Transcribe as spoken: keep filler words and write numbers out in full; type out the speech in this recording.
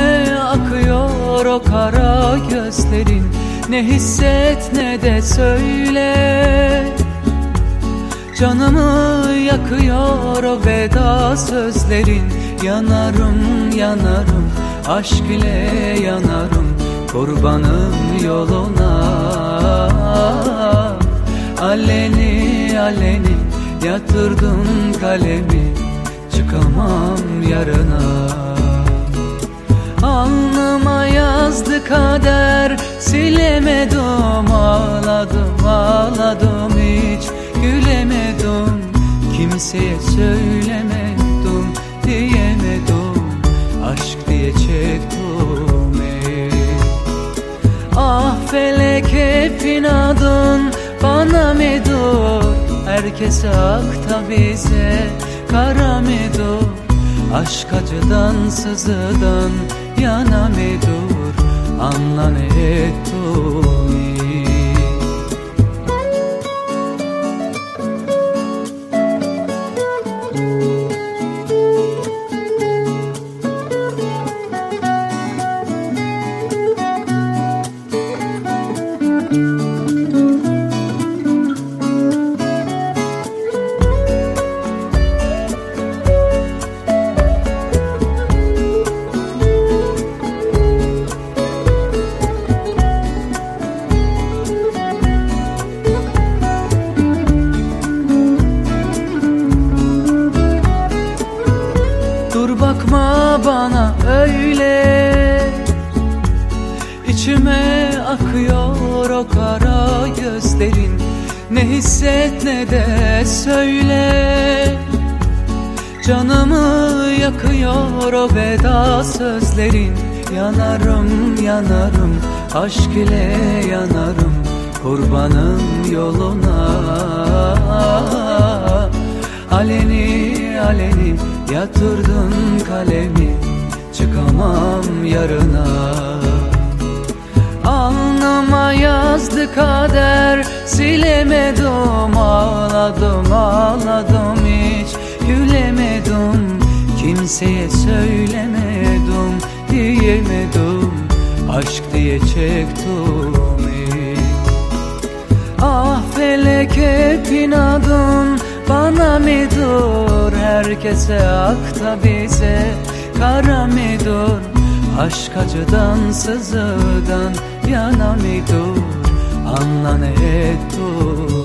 akıyor o kara gözlerin, ne hisset ne de söyle. Canımı yakıyor o veda sözlerin, yanarım yanarım aşk ile yanarım, kurbanım yoluna. Aleni aleni yatırdım kalemi, çıkamam yarına. Alnıma yazdı kader, silemedim, ağladım ağladım hiç gülemedim. Kimseye söylemedim, diyemedim, aşk diye çektim ey. Ah felek hep inadın bana medur, herkese ak da bize kara medur. Aşk acıdan sızıdan yana medur, anla ne ettim. Dur bakma bana öyle, içime akıyor o kara gözlerin, ne hisset ne de söyle. Canımı yakıyor o veda sözlerin, yanarım yanarım aşk ile yanarım, kurbanım yoluna. Aleni aleni yatırdın kalemi, çıkamam yarına. Alnıma yazdı kader, silemedim, ağladım ağladım hiç gülemedim. Kimseye söylemedim, diyemedim, aşk diye çektim ey. Ah felek hep inadın bana medur, herkese ak da bize kara medur. Aşk acıdan sızıdan yana medur, anla ne ettim.